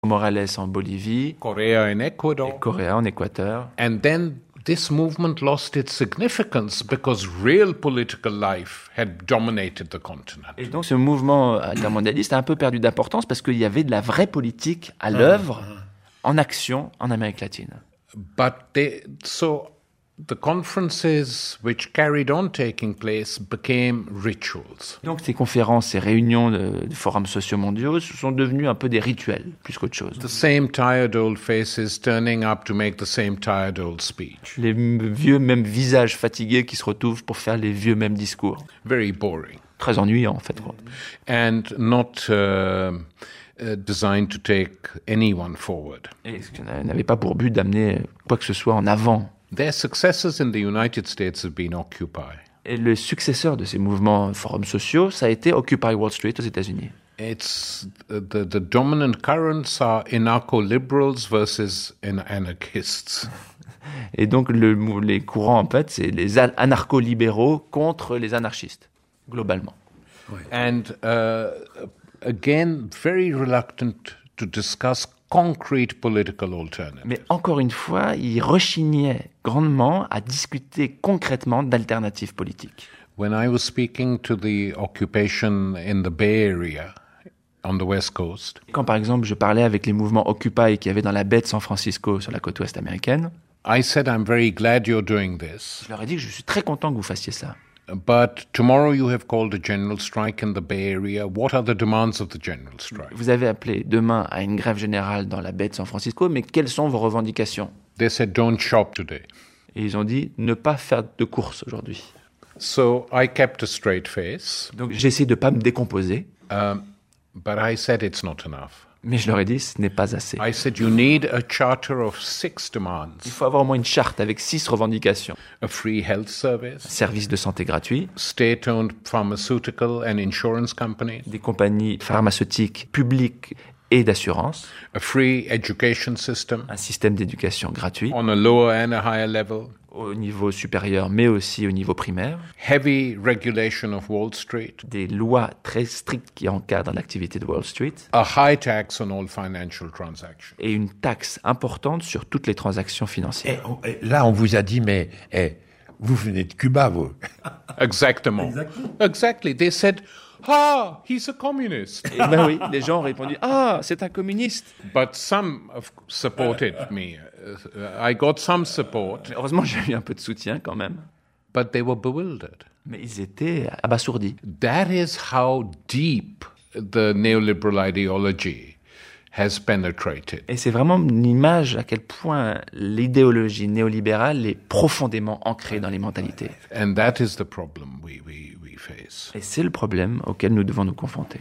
Morales en Bolivie, Correa in Ecuador. et Correa en Équateur. And then this movement lost its significance because real political life had dominated the continent. Et donc ce mouvement altermondialiste a un peu perdu d'importance parce qu'il y avait de la vraie politique à l'œuvre, en action, en Amérique latine. But the conferences which carried on taking place became rituals. Donc ces conférences, ces réunions de forums sociaux mondiaux sont devenues un peu des rituels, plus qu'autre chose. The same tired old faces turning up to make the same tired old speech. Les vieux mêmes visages fatigués qui se retrouvent pour faire les vieux mêmes discours. Very boring. Très ennuyant en fait. And not designed to take anyone forward. Et ce qui n'avait pas pour but d'amener quoi que ce soit en avant. Their successors in the United States have been Occupy. Et le successeur de ces mouvements forums sociaux, ça a été Occupy Wall Street aux États-Unis. It's the dominant currents are anarcho-liberals versus anarchists. Et donc les courants, en fait, c'est les anarcho-libéraux contre les anarchistes, globalement. And again, very reluctant to discuss concrete political alternatives. Mais encore une fois, ils rechignaient grandement à discuter concrètement d'alternatives politiques. When I was speaking to the occupation in the Bay Area, on the West Coast, Quand par exemple je parlais avec les mouvements Occupy qu'il y avait dans la baie de San Francisco sur la côte ouest américaine, I said, I'm very glad you're doing this, je leur ai dit que je suis très content que vous fassiez ça. but tomorrow you have called a general strike in the Bay Area. What are the demands of the general strike? Vous avez appelé demain à une grève générale dans la baie de San Francisco, mais quelles sont vos revendications? They said, don't shop today. Et ils ont dit ne pas faire de courses aujourd'hui. So I kept a straight face, Donc j'ai essayé de ne pas me décomposer, but I said it's not enough. mais je leur ai dit ce n'est pas assez. I said, you need a charter of 6 demands. Il faut avoir au moins une charte avec 6 revendications. A free health service, Services de santé gratuits, state-owned pharmaceutical and insurance companies, des compagnies pharmaceutiques publiques et d'assurance, a free education system un système d'éducation gratuit on a lower and a higher level, au niveau supérieur mais aussi au niveau primaire, heavy regulation of Wall Street, des lois très strictes qui encadrent l'activité de Wall Street a high tax on all financial transactions. et une taxe importante sur toutes les transactions financières. Là, on vous a dit, mais vous venez de Cuba, vous. Exactement. Exactly. They said, he's a communist. Et ben oui, les gens ont répondu « Ah, c'est un communiste !» But some have supported me. I got some support, Heureusement, j'ai eu un peu de soutien quand même. but they were bewildered. Mais ils étaient abasourdis. That is how deep the neoliberal ideology has penetrated. Et c'est vraiment une image à quel point l'idéologie néolibérale est profondément ancrée dans les mentalités. And that is the problem we face. Et c'est le problème auquel nous devons nous confronter.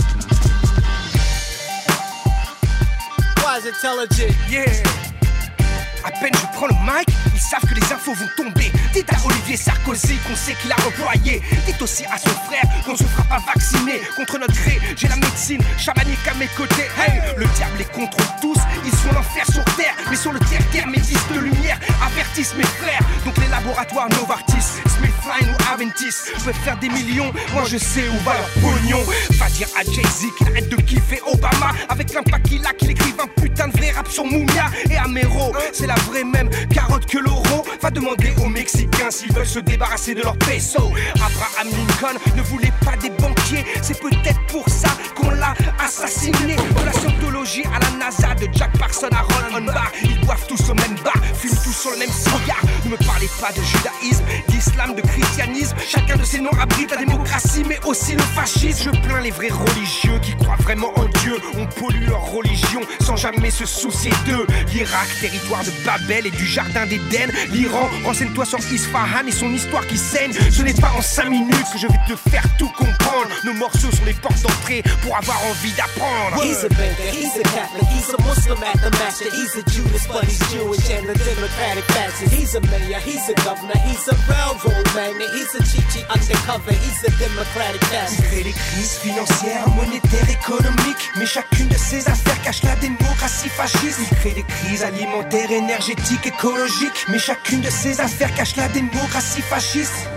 Was intelligent, yeah. À peine je prends le mic, ils savent que les infos vont tomber. Dites à Olivier Sarkozy qu'on sait qu'il a employé. Dites aussi à son frère qu'on ne se fera pas vacciner. Contre notre gré, j'ai la médecine chamanique à mes côtés. Hey, le diable les contrôle tous, ils sont l'enfer sur terre. Mais sur le terre-terre, mes disques de lumière avertissent mes frères. Donc les laboratoires Novartis, Smithkline ou Aventis peuvent faire des millions, moi je sais où va leur pognon. Va dire à Jay-Z qu'il arrête de kiffer Obama. Avec l'impact qu'il a, qu'il écrive un putain de vrai rap sur Moumia et Amero. C'est la vraie même carotte que l'euro. Va demander aux Mexicains s'ils veulent se débarrasser de leur peso. Abraham Lincoln ne voulait pas des banquiers. C'est peut-être pour ça qu'on l'a assassiné. De la scientologie à la NASA, de Jack Parsons à Ron Bar. Ils boivent tous au même bar, fument tous sur le même cigare. Ne me parlez pas de judaïsme, d'islam, de christianisme. Chacun de ces noms abrite la démocratie mais aussi le fascisme. Je plains les vrais religieux qui croient vraiment en Dieu. On pollue leur religion sans jamais se soucier d'eux. L'Irak, territoire de Babel et du jardin d'Éden. L'Iran, renseigne-toi sur Isfahan et son histoire qui saigne. Ce n'est pas en 5 minutes que je vais te faire tout comprendre. Nos morceaux sont les portes d'entrée pour avoir envie d'apprendre. He's a banker, he's a Catholic, he's a Muslim at the master. He's a Judas, but he's Jewish and a Democratic fascist. He's a mayor, he's a governor, he's a railroad magnate. He's a Chichi undercover, he's a Democratic Il fascist. crée les crises financières, monétaires, économiques. Mais chacune de ces affaires cache la démocratie fasciste. Il crée des crises alimentaires, énergétiques, écologiques. Mais chacune de ces affaires cache la démocratie fasciste.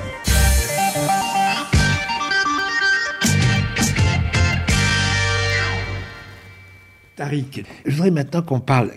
Tariq, je voudrais maintenant qu'on parle